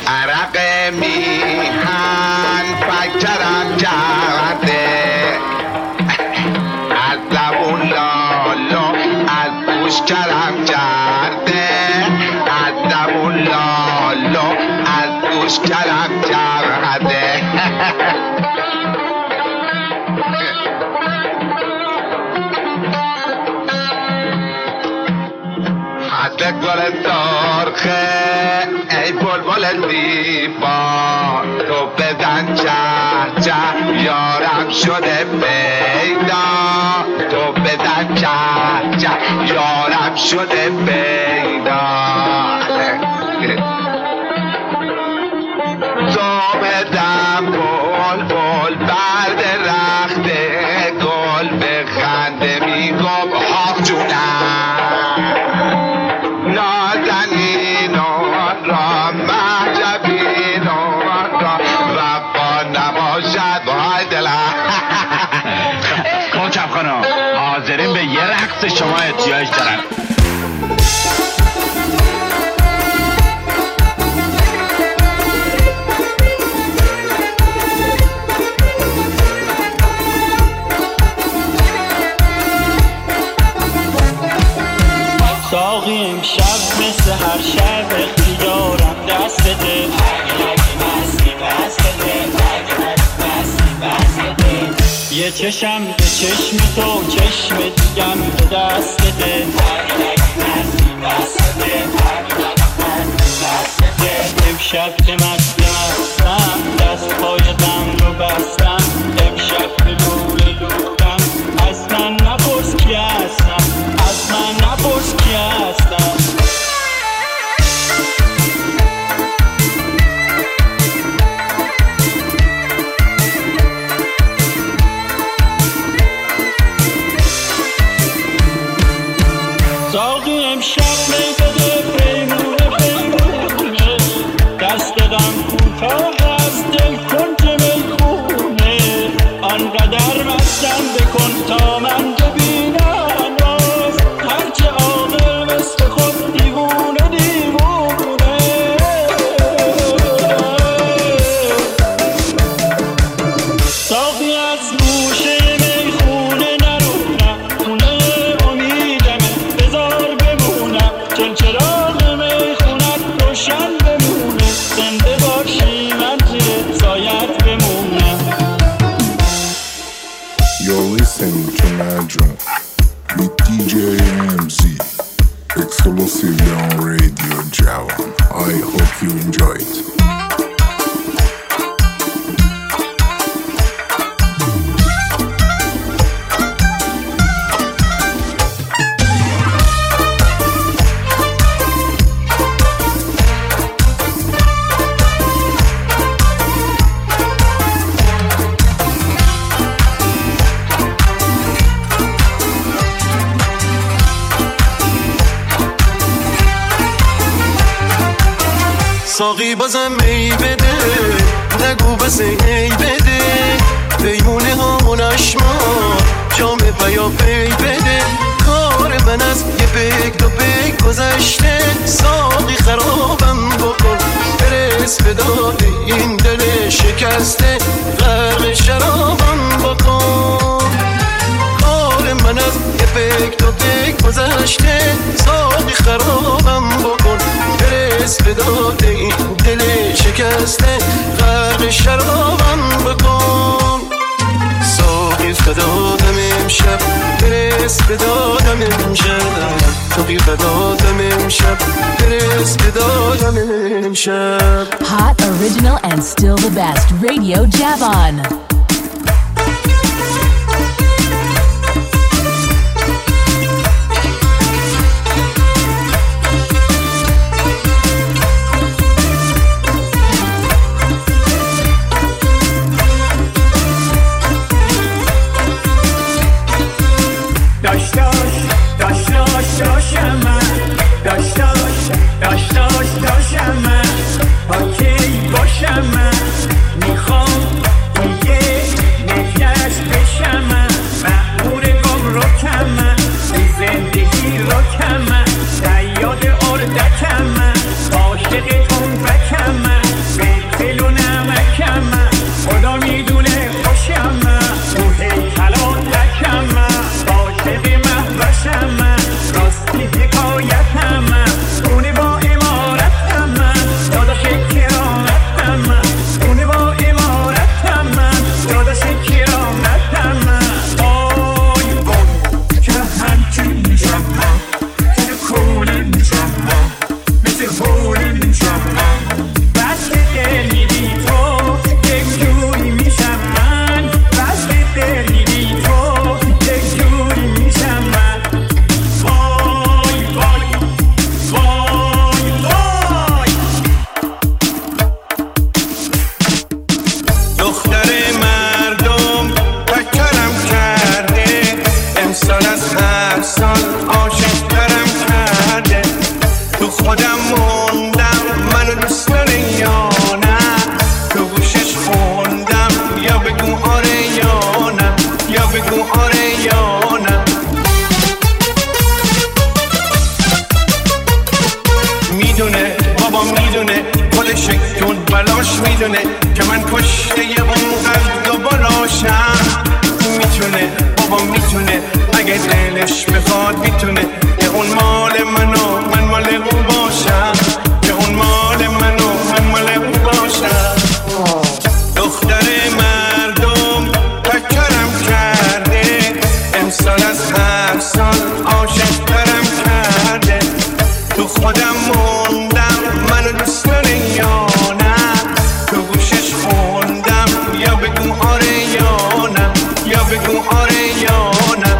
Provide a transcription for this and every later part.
عرق میهن فکرم کرده، از لبون لالو از گوشکرم کرده، از لبون لالو از گوشکرم کرده. حسل گل سرخه ای بلبل زیبا، تو بزن چه چه یارم شده پیدا، تو بزن چه چه یارم شده پیدا. صبحدم بلبل بر درخت گل بخنده میگم آخ جونم، نازنینان را مهجبینان را وفا نباشد وای دلم. کوچم خانم حاضرین به یه رقص شما احتیاج دارن. ساقی امشب مثل هر شب اختیارم دست بده، یه چشم به چشم تو چشم دیگم به دست بده. امشب که مستم دست پای غم رو بستم، امشب به لوله لولم از من نپرس کی هستم، از من نپرس کی هستم. ساقی امشب می بده پیمونه پیمونه، دست دم کوتاه از دل کن که میخونه، آنقدر مستم بکن تا من ببینم باز، هرچه عاقل مثل خود دیوونه دیوونه. ساقی از گوشه میخونه نرونم، خونه امیدمه بذار بمونم، چل چراغ میخونت روشن بمونه، زنده باشی من زیر سایت بمونم. You're listening to Najm with DJ MZ, exclusively on Radio Javan. I hope you enjoy it. ساقی بازم می بده، نگو بس ای بده، پیمونه هامون اشمار جام پیا پی بده. کار من از یه پیک دو پیک گذشته، ساقی خرابم بکن برس به داد این دل شکسته، غرق شرابم بکن. کار من از یه پیک دو پیک گذشته، ساقی خرابم بکن برس به داد این دل شکسته، غرق شرابم بکن. ساقی فدادم امشب برس به دادم امشب، ساقی فدادم امشب برس به دادم امشب. Hot, original and still the best. Radio Javan. داشتم من با کی باشم من، میخوام دیگه عاشق ترم کرده تو خودم موندم منو دوست داره یا نه تو گوشش خوندم یا بگو آره یا نه یا بگو آره یا نه میدونه بابا میدونه خودش کن بلاش میدونه که من کشته اون قلب و بالاشم میتونه بابا میتونه اگه دلش بخواد میتونه که اون مال منو من مال اون باشم که اون مال منو من مال اون باشم دختر مردم تکرم کرده امسال از هر سال عاشق ترم کرده تو خودم موندم منو دوست داره یا نه تو گوشش خوندم یا بگو آره یا نه یا بگو آره یا نه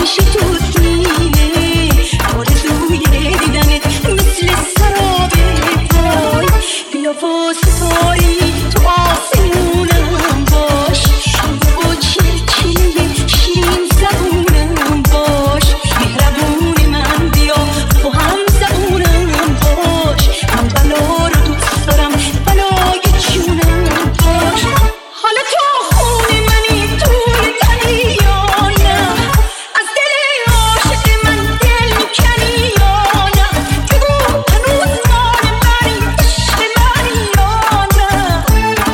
همیشه دود مینه آرزوی دیدنت مثل سراب پای بیا واسه پایی تو آسمونم باش با چلچله شیرین زبونم باش مهربون من بیا تو هم زبونم باش من بلا رو دوست دارم بلای جونم باش حالا تو خون منی توی تنی یا نه از دل عاشق من دل میکنی یا نه بگو هنوز مال منی عشق منی یا نه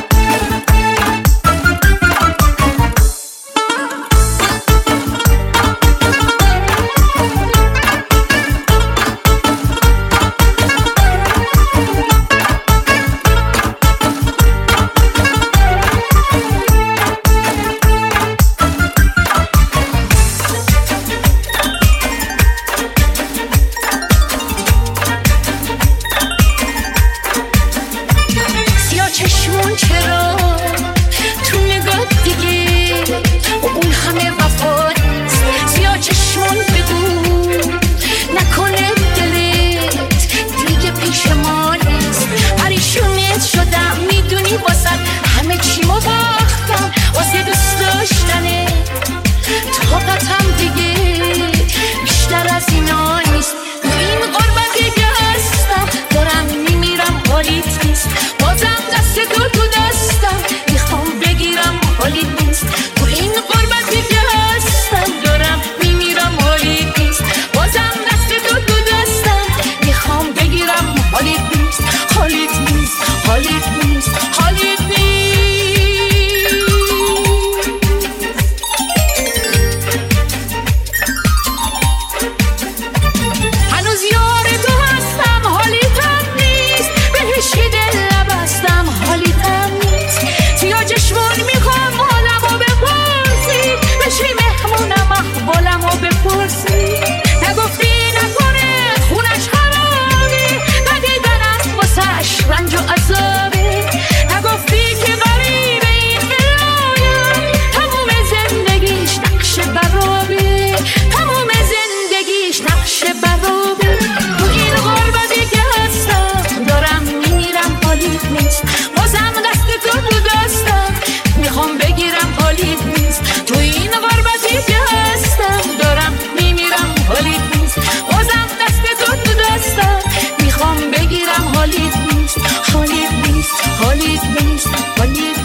سیاه چشمون چرا تو نگاه دیگه و اون همه وفا نیست سیاه چشمون بگو نکنه دلت دیگه پیش ما نیست پریشونت شدم میدونی واسه همه چیمو باختم واسه دوست داشتنه طاقتم دیگه بیشتر از اینا نیست این قربت دیگه هستم دارم میمیرم حالیت نیست بازم دست تو دستم میخوام بگیرم حالیت نیست تو این قربت دیگه هستم دارم میمیرم حالیت نیست بازم دست تو دستم میخوام بگیرم حالیت نیست حالیت نیست حالیت نیست حالیت نیست هنوز یار تو هستم حالیتم نیست بهشی دل نبستم حالیتم نیست سیاه چشمون میخوام حالمو بپرسی بشی مهمونم احوالمو بپرسی نگفتی نکنه خونش خرابه ندیدن است واسش رنج و عذابه نگفتی که غریبه این برایم تموم زندگیش نقش برابه تموم زندگیش نقش برابه تو این غربتی که هستم دارم میمیرم حالیت نیست بازم دست تو دستم میخوام بگیرم حالیت نیست تو این غربتی که هستم دارم میمیرم حالیت نیست بازم دست تو دستم میخوام بگیرم حالیت نیست حالیت نیست حالیت نیست حالیت نیست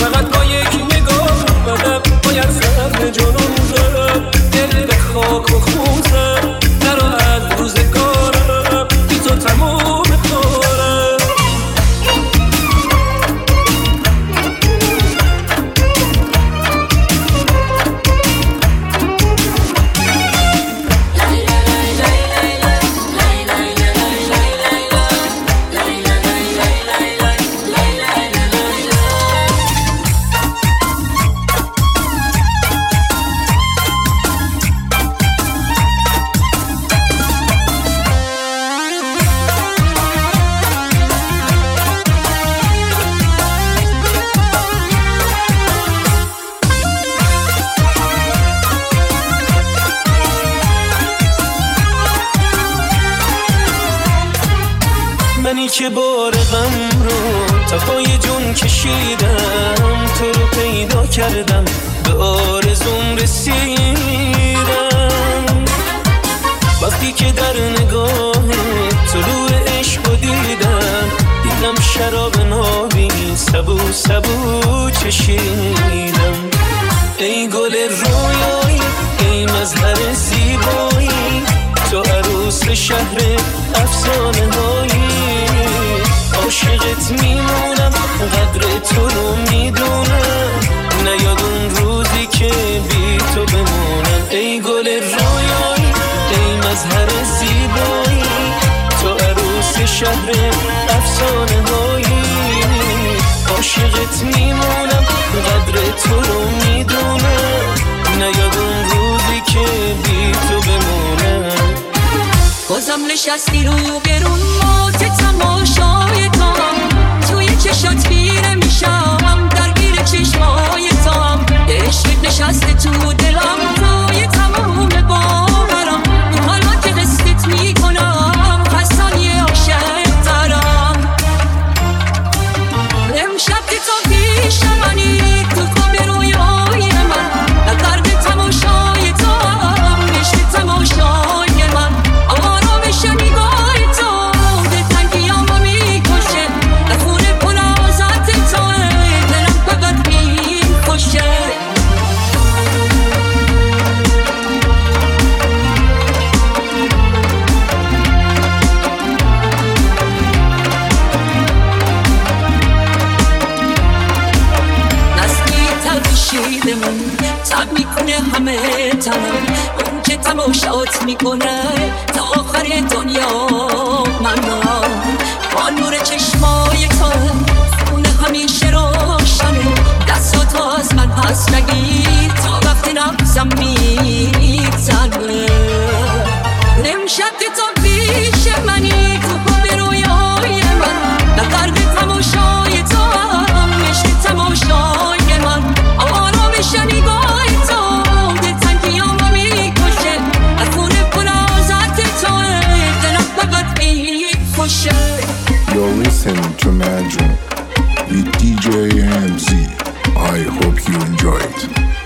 خاک و که بار غم رو تا پای جون کشیدم، تو رو پیدا کردم به آرزوم رسیدم. وقتی که در نگاه طلوع عشق رو دیدم، دیدم شراب نابی سبو سبو چشیدم. ای گل رویایی، ای مظهر زیبایی، تو عروس شهر افسانه هایی. عاشقت میمونم، قدر تو رو میدونم، نیاد اون روزی که بی تو بمونم. ای گل رویایی، ای مظهر زیبایی، تو عروس شهر افسانه هایی. عاشقت میمونم، قدر تو رو میدونم، نیاد اون روزی که بی تو بمونم. بازم نشستی رو گرون مات تماشای تو، توی چشات میره میشم درگیر چشمای تو. عشقت نشسته تو دلم، توی تمام باورم، حالا که قصدت میکنم خستانی عاشق ترم. امشب که تو پیش منی، تو خواب رویای من، درد تماشای تو هم عشق تماشای من. آرامش نگاه تو دلتنگیام رو میکشه، خون پلازت تو دلم فقط میخوشه. من تب میکنه همه تنم، اون که تماشات میکنه تا آخر دنیا. من با نور چشمای تو خونه همیشه روشنه، دستات از من پس نگیر تا وقتی نبزم میزنه. امشب که تو پیش منی، تو خواب رویای من، در درد تماشای تو هم عشق تماشای من. نگاه تو دلتنگیام رو میکشه، از خون پلازت تو دلم فقط میخوشه. You're listening to Imagine with DJ MZ. I hope you enjoy it.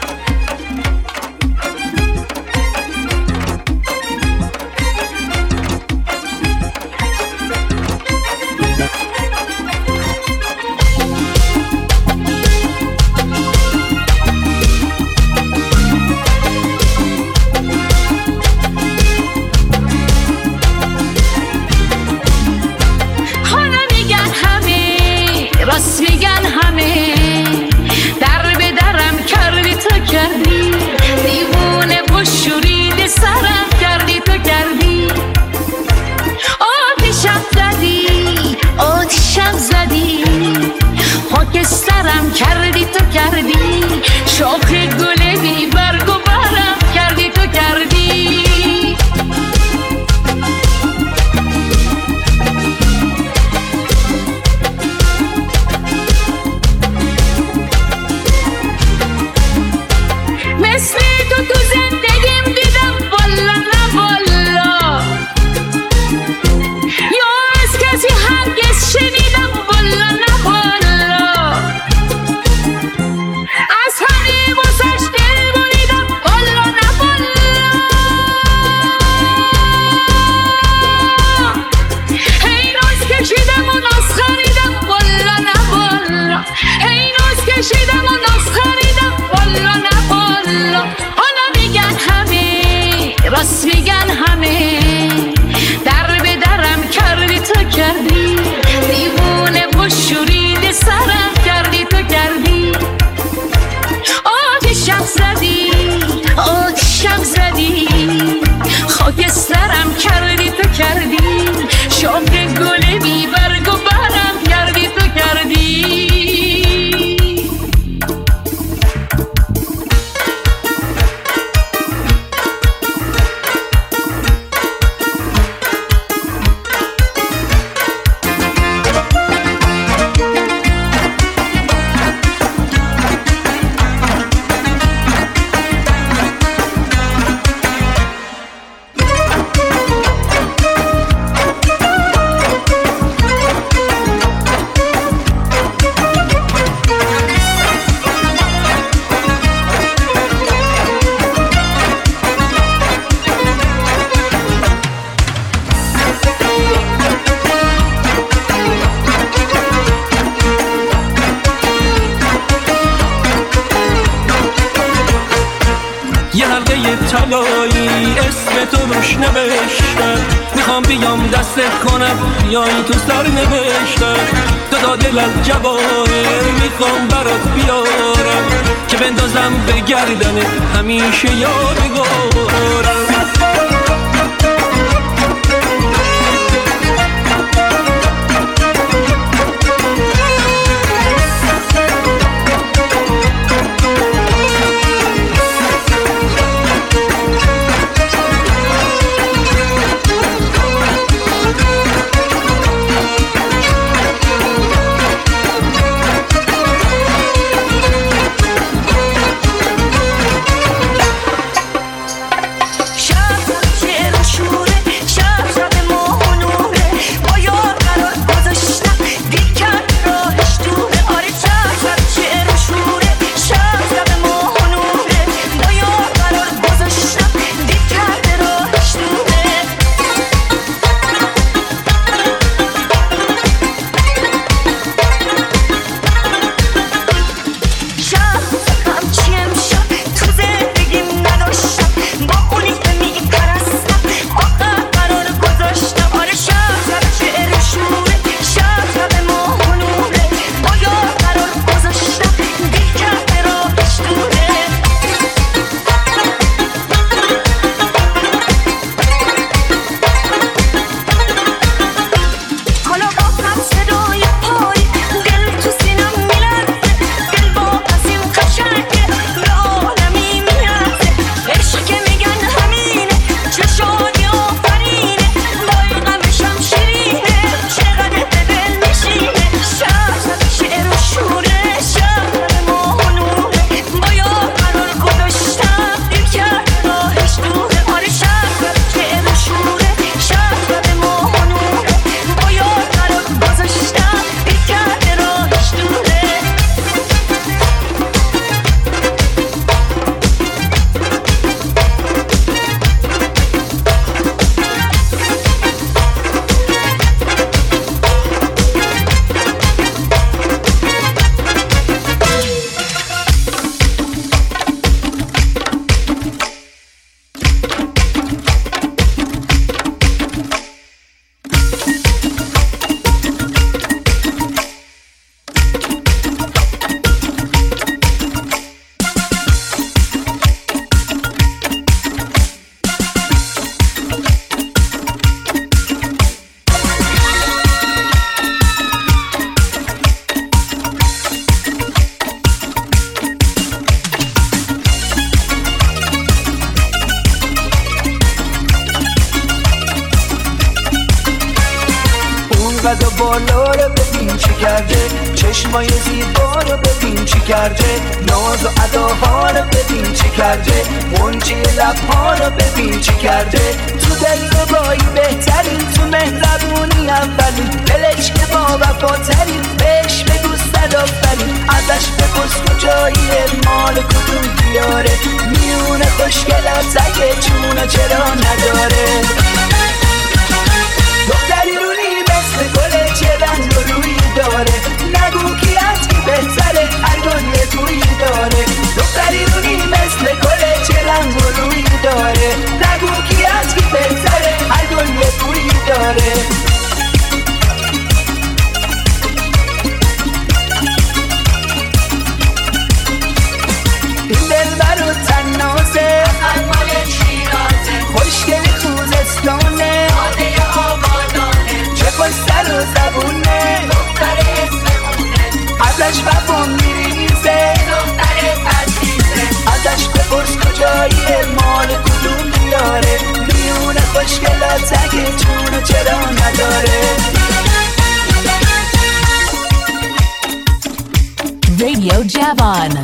راست میگن همه، در به درم کردی تو کردی، دیوونه و شورید سرم کردی تو کردی. آتیشم زدی، آتیشم زدی، خاکسترم کردی تو کردی، شاخ گل بی برگ و برم کردی تو کردی. مثل تو زندگیم دیدم والا نه والا، یا از کسی هرگز شنیدم والا نه والا. از همه واسش دل بریدم والا نه والا. هی ناز کشیدم و ناز خریدم والا نه والا. هی ناز کشیدم و ناز خریدم والا نه والا. حالا میگن همه، راست میگن همه، در به درم کردی تو کردی، دیوونه و شورید سرم کردی تو کردی. آتیشم زدی، آتیشم زدی، خاکسترم کردی تو کردی، شاخ گل بی برگ و برم کردی تو کردی. جایی اسم تو روش نوشتم، میخوام بیام دستت کنم بیایی تو سر نوشتم. تا دلت جوانه میخوام برات بیارم که بندازم به گردنه همیشه یادگارم. قد بالا رو ببین چی کرده، چشمای زیبا رو ببین چی کرده، ناز و اداها رو ببین چی کرده، منجی لبها رو ببین چی کرده. تو دلربایی بهترین، تو مهربونی اولین، دلش که با وفاترین، بهش بگو صد آفرین. ازش بپرس کجاییه، مال کدوم دیاره، میونه خوشگلت اگه چونه چرا نداره. دختری رونی مثل گله چه رنگ و روی داره، نگو کی از کی بهتره، هر گل یه تویی داره. دختری رونی مثل گله چه رنگ و روی داره، نگو کی از کی بهتره، هر گل یه تویی داره. این دلبر و تنازه خوشگل خوزستانه، چه خوش سر و زبونه، ازش وفا میریزه، ازش بپرس کجاییه، مال کدوم دیاره، میونه خوشگلات اگه جونو چرا نداره. Radio Javon.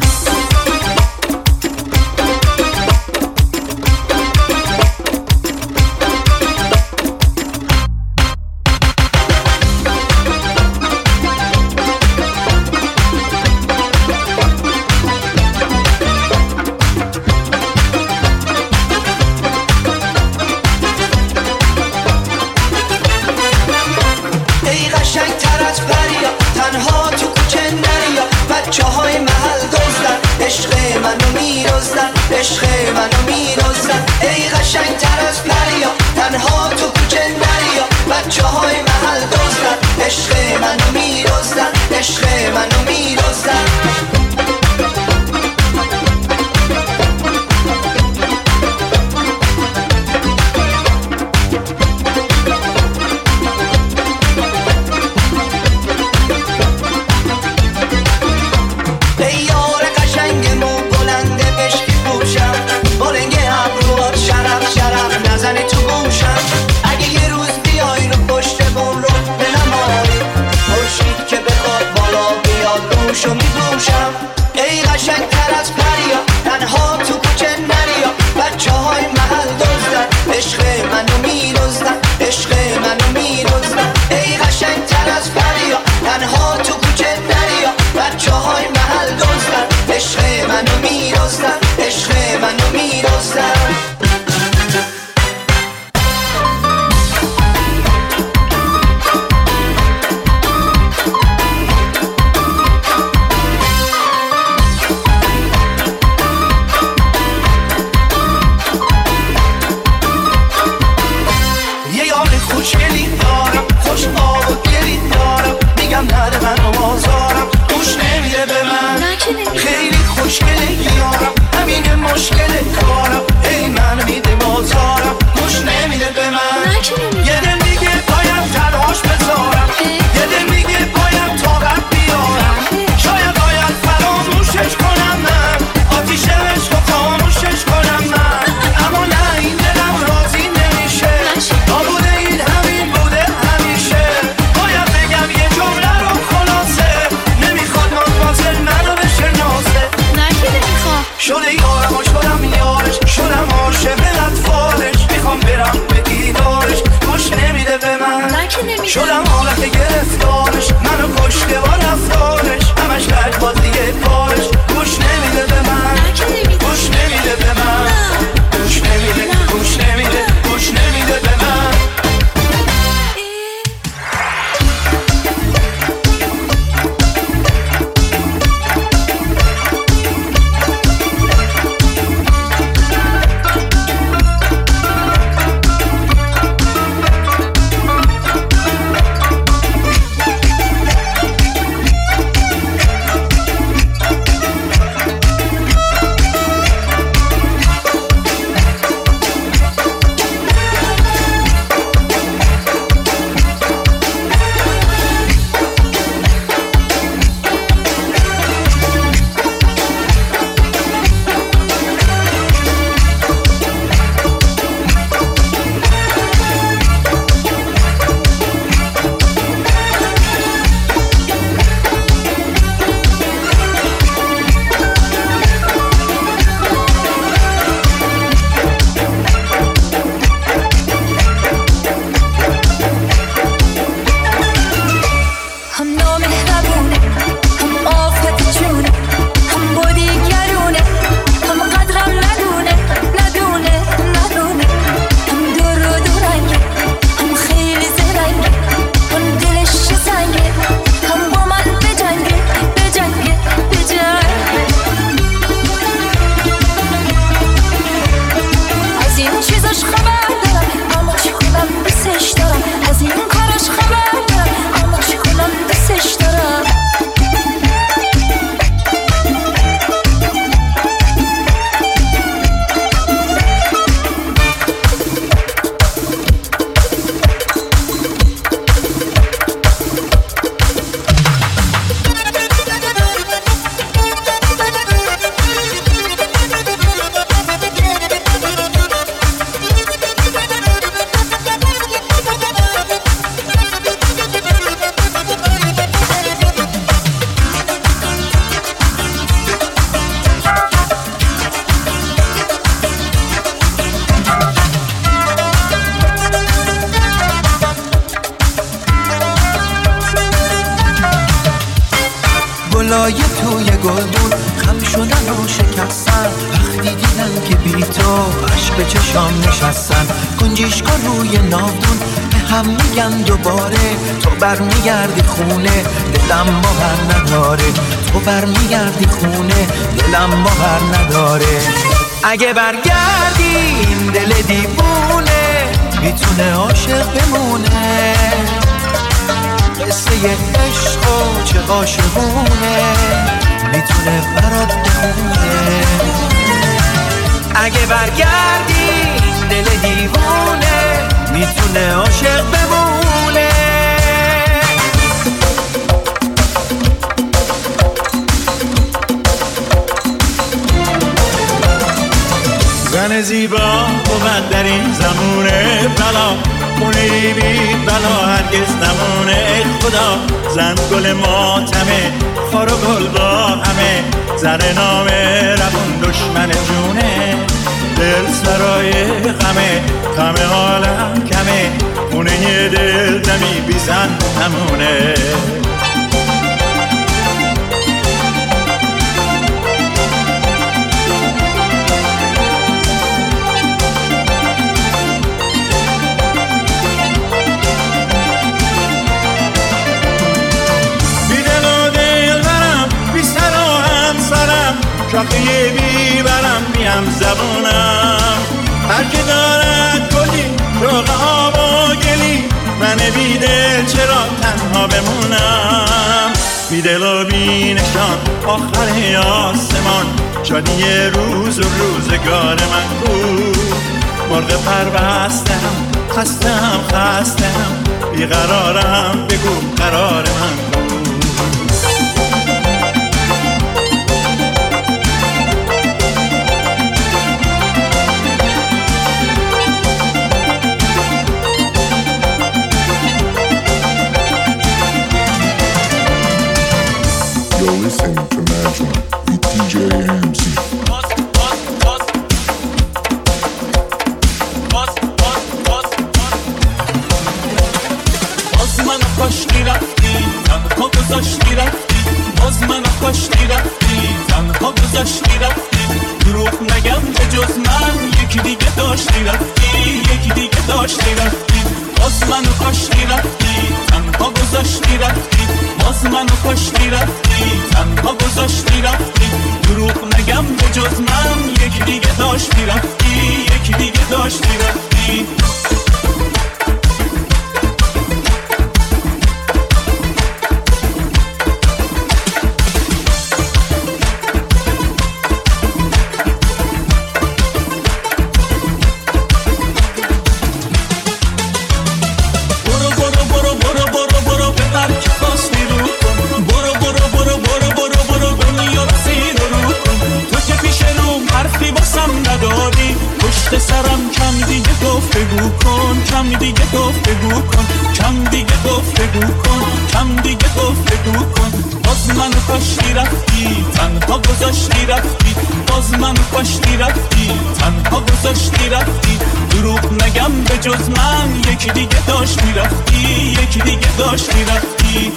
ای قشنگ تر از پریا، تنها تو کوچه نریا، بچه های محل دزدن گلدون خم شدن و شکستن وقتی دیدن که بی تو عشق به چشام نشستن گنجیشکا روی ناودون به هم میگن دوباره تو برمیگردی خونه دلم باور نداره تو برمیگردی خونه دلم باور نداره اگه برگردی این دل دیوونه میتونه عاشق بمونه قصه عشق و چه عاشقونه میتونه برات بخونه اگه برگردی این دل دیوونه میتونه عاشق بمونه زن زیبا بود در این زمونه بلا خونه بی بلا هرگز نمونه خدا زن گل ماتمه خار و گل با همه زر نامه روون دشمن جونه دل سرای غمه غم حالم کمه خونه دل دمی بی زن نمونه شاخه بیبرم میم زبونم هر که دارد گلی روغ آب و گلی من بیدل چرا تنها بمونم بیدل و بینشان آخر آسمان شادی روز و روزگار من کو مرغ پربستم خستم بیقرارم بگو قرار من کو Listening to Natural with DJ AMZ. باز منو کاشتی رفتی تنها گذاشتی رفتی باز منو کاشتی رفتی تنها گذاشتی رفتی دروغ نگم به جز من یکی دیگه داشتی رفتی یکی دیگه داشتی رفتی باز منو کاشتی رفتی تنها گذاشتی رفتی باز منو کاشتی رفتی تنها گذاشتی رفتی دروغ نگم به جز من یکی دیگه داشتی رفتی یکی دیگه داشتی رفتی سرم کم دیگه گفتگو کن کم دیگه گفتگو کن کم دیگه گفتگو کن کم دیگه گفتگو کن باز منو کاشتی رفتی تنها گذاشتی رفتی باز منو کاشتی رفتی تنها گذاشتی رفتی دروغ نگم به جز من یکی دیگه داشتی رفتی یکی دیگه داشتی رفتی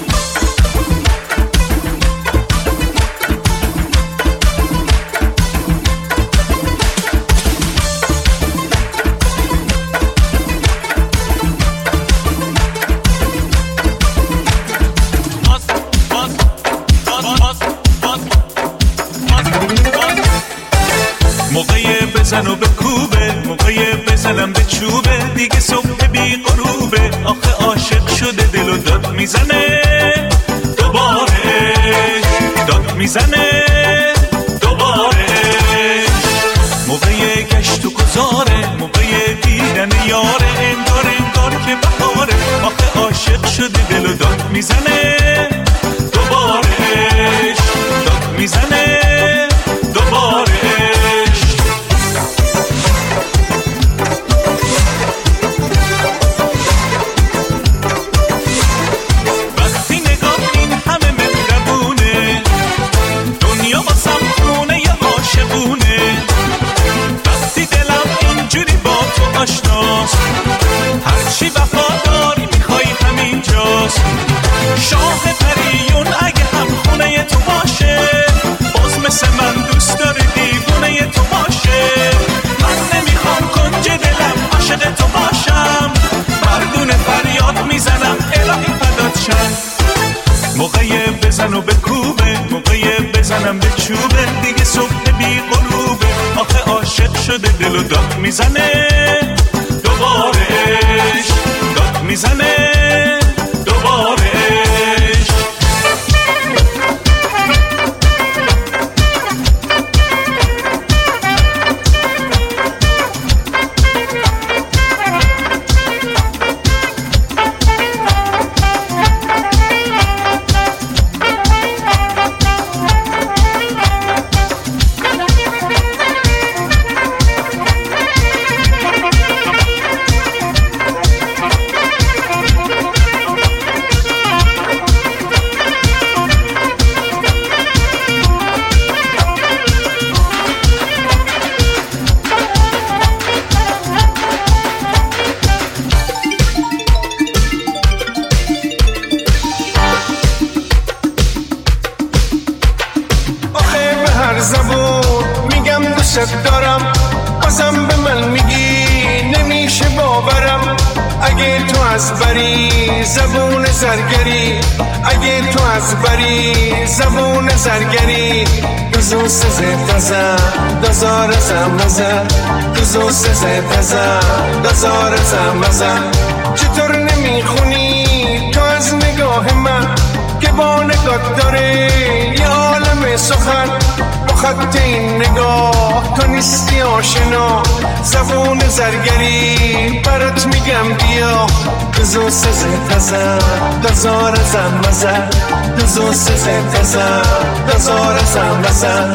بزنو به کوبه موقع بزنم به چوبه دیگه صبح بی غروبه آخه عاشق شده دلو داد میزنه دوباره داد میزنه دوباره موقع گشت و گذاره موقع دیدن یاره انگار که بهاره آخه عاشق شده دلو داد میزنه دوباره داد میزنه دوباره هرچی وفاداری میخوای همینجاست شاه پریون اگه هم خونه تو باشه مثل من دوست داره دیوونه تو باشه. من نمیخوام کنج دلم عاشق تو باشم، مردونه فریاد میزنم الهی فدات شم. موقع بزن و بکوبه، موقع بزنم به چوبه، دیگه صبح بی غروبه. آخه عاشق شده دل و داد میزنه دوباره عشق، داد میزنه دوباره عشق. دارم بازم به من میگی نمیشه باورم. اگه تو از بری زبون زرگری، اگه تو از بری زبون زرگری، دوزو سزه تزم دازار زمزم، دوزو سزه تزم دازار زمزم. چطور نمیخونی تو از نگاه من که با نگاه داره یه عالم سخن؟ خط این نگاه تو نیستی آشنا، زبون زرگری برات میگم بیا. دوزو سزه تزم دازار زمزم، دوزو سزه تزم دازار زمزم.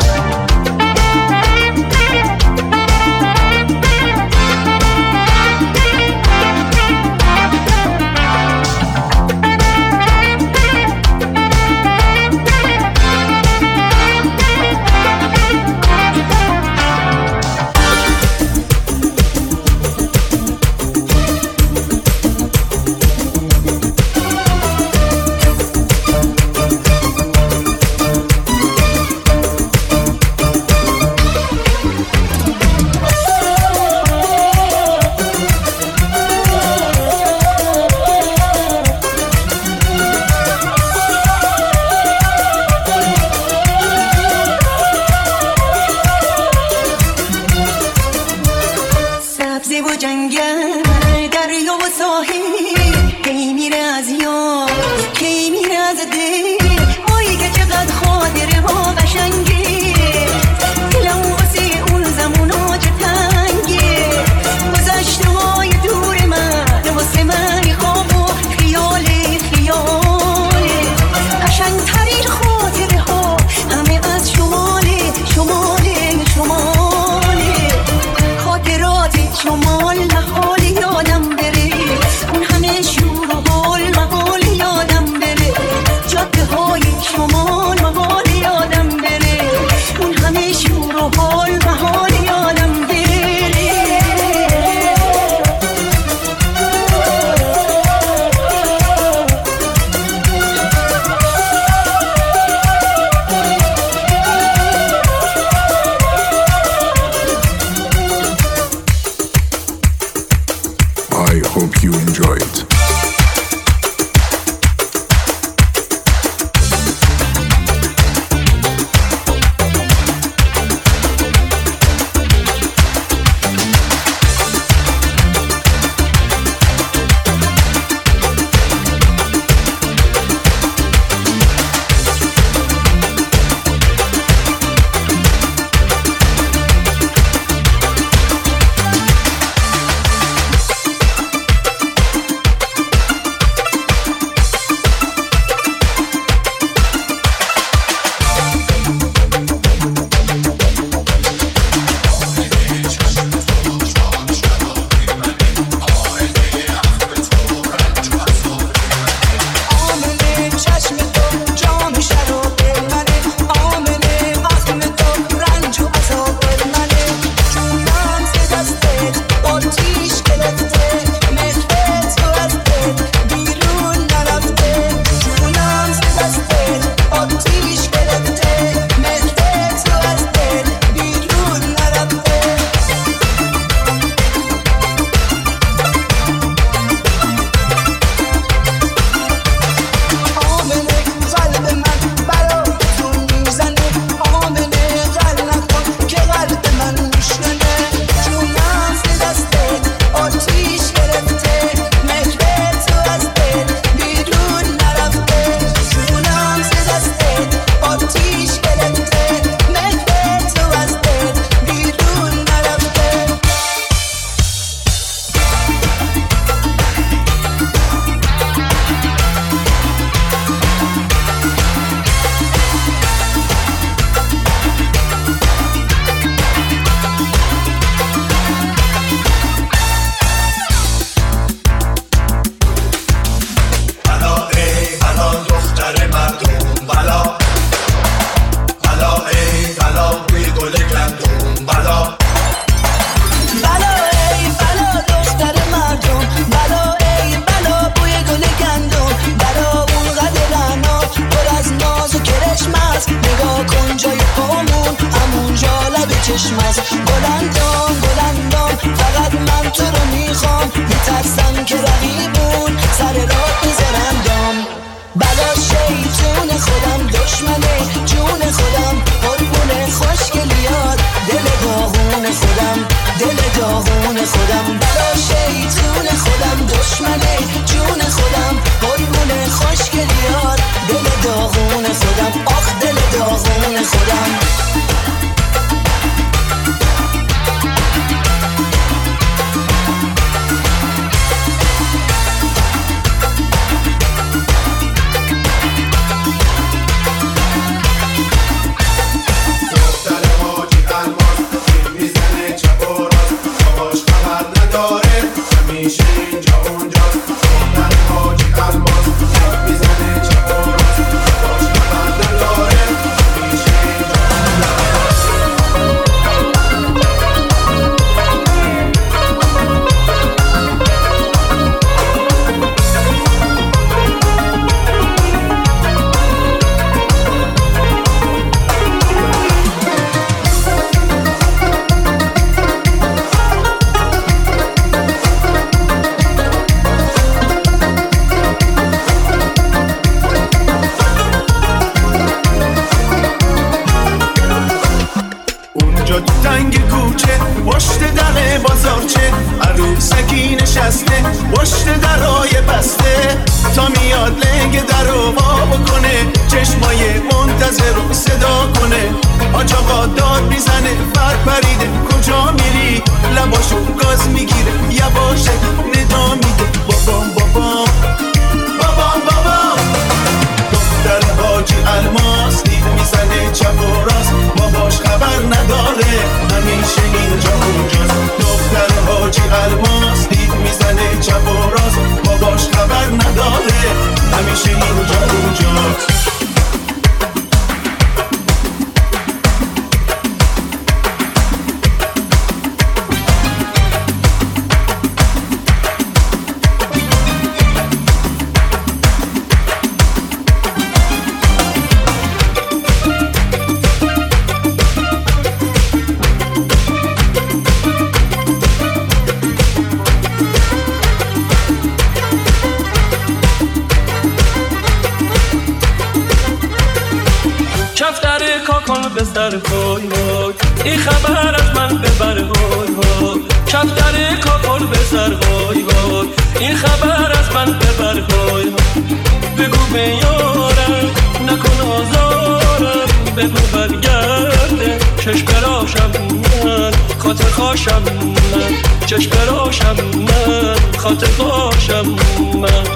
دشمنه جون خودم قربون خوشگلیات دل داغون خودم آخ دل داغون خودم این خبر از من ببر وای وای کفتر کاکل به سر وای وای این خبر از من ببر وای بگو به یارم نکن آزارم بگو برگرده چشم براشم من خاطر خاشم من چشم براشم من خاطر خاشم من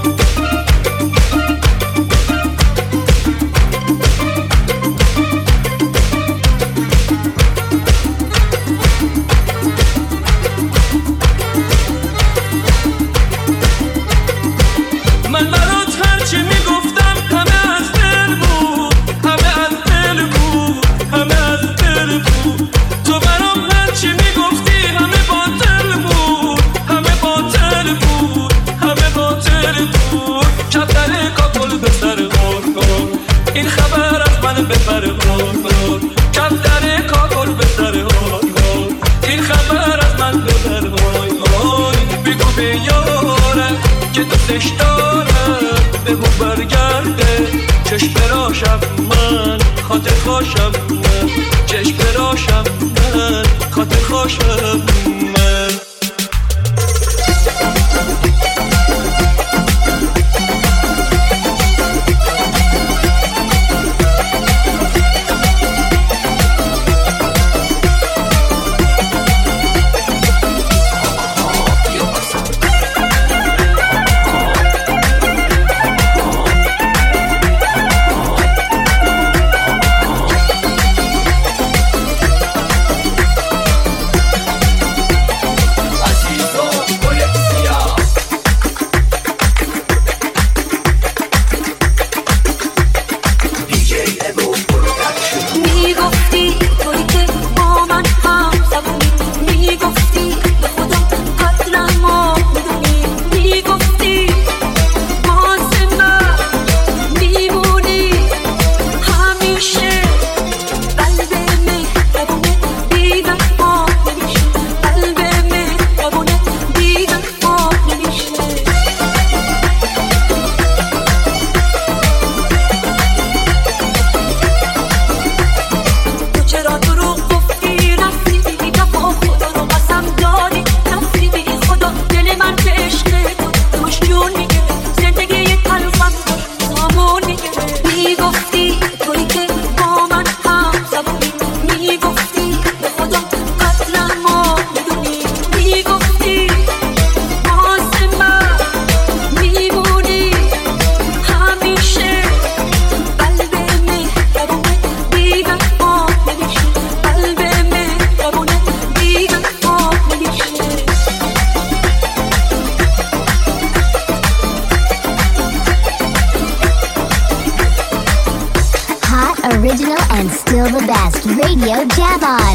still the best. Radio Javon.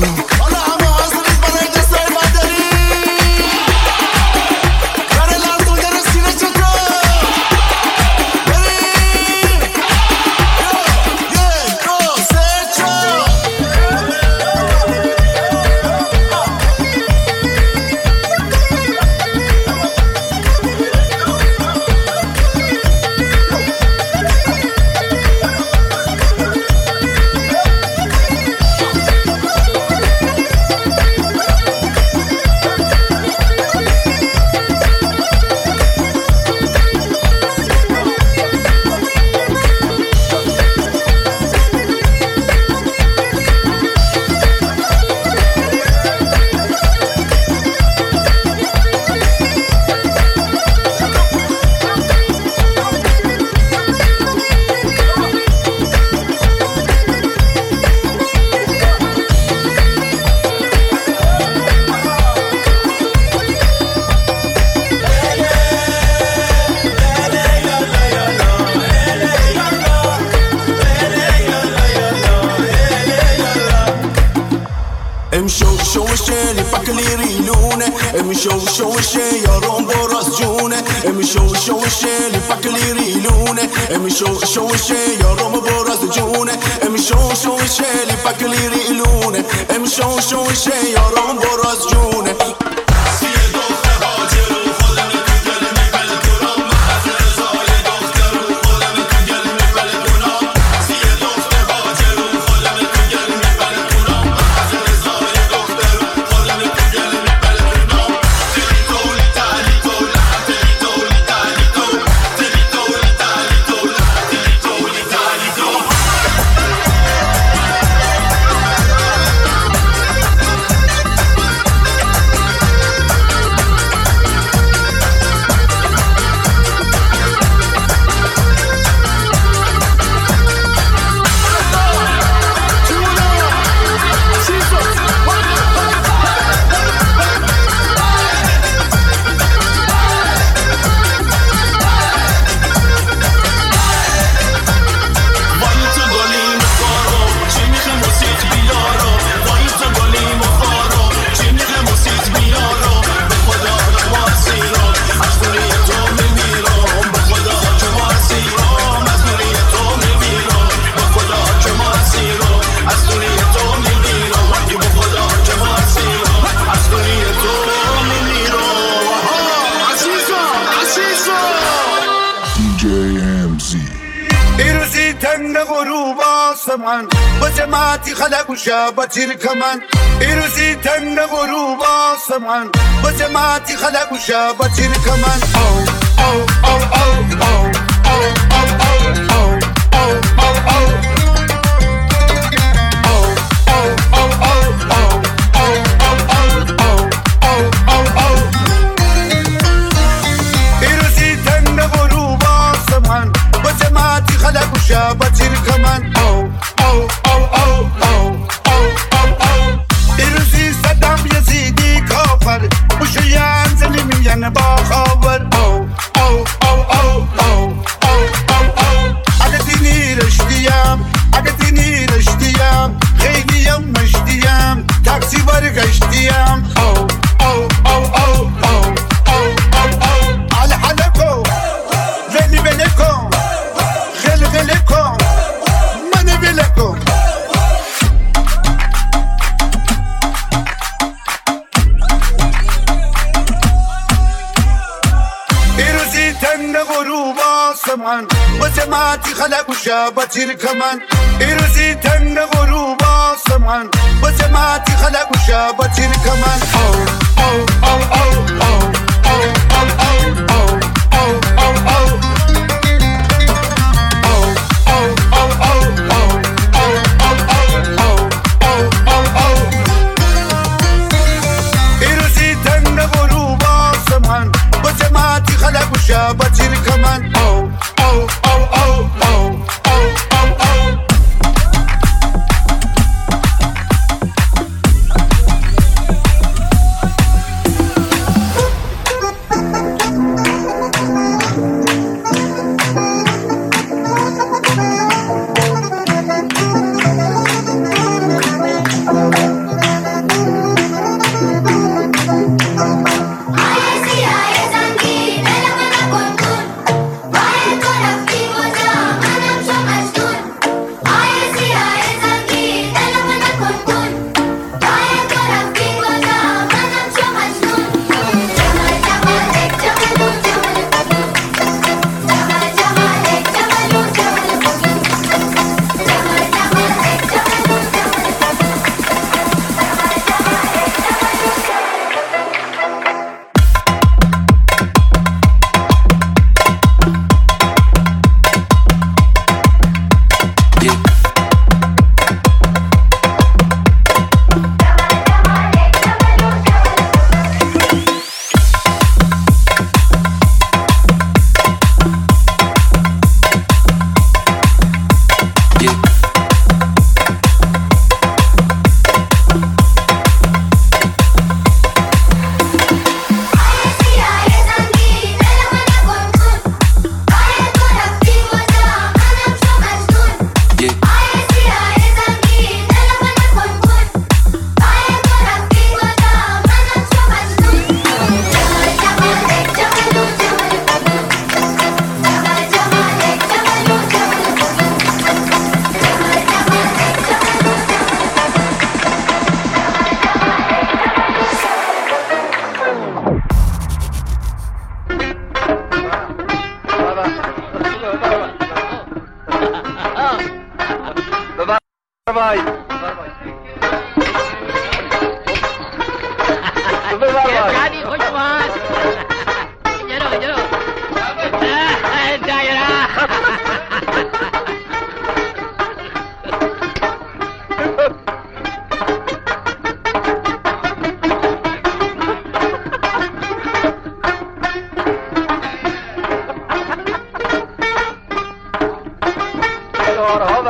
باتیر کمن ایروزی تن غروب آسمان با جماعتی خلق و شب باتیر کمن او او او او او ایروزی تن غروب آسمان با جماعتی خلق و شب باتیر کمن او او او او او زلی میان با خبر او او او او او او او اگه دینی رشدیم اگه دینی رشدیم خیلیم مشدیم تاکسی برگشتیم او او او او او او او على حلقو ولی بلکو خل غلکو من بلکو غروب آسمان با جماعتی خلق و شب باتیر کمن ایروزی تن غروب آسمان با جماعتی خلق و شب باتیر کمن او او او او او او او او او او ایروزی تن غروب آسمان با جماعتی خلق و شب باتیر کمن او او او او او او او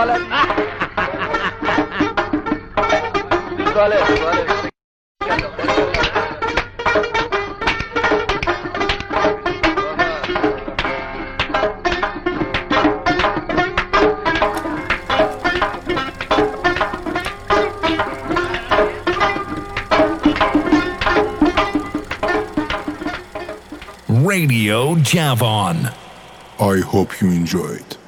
Radio Javon. I hope you enjoyed.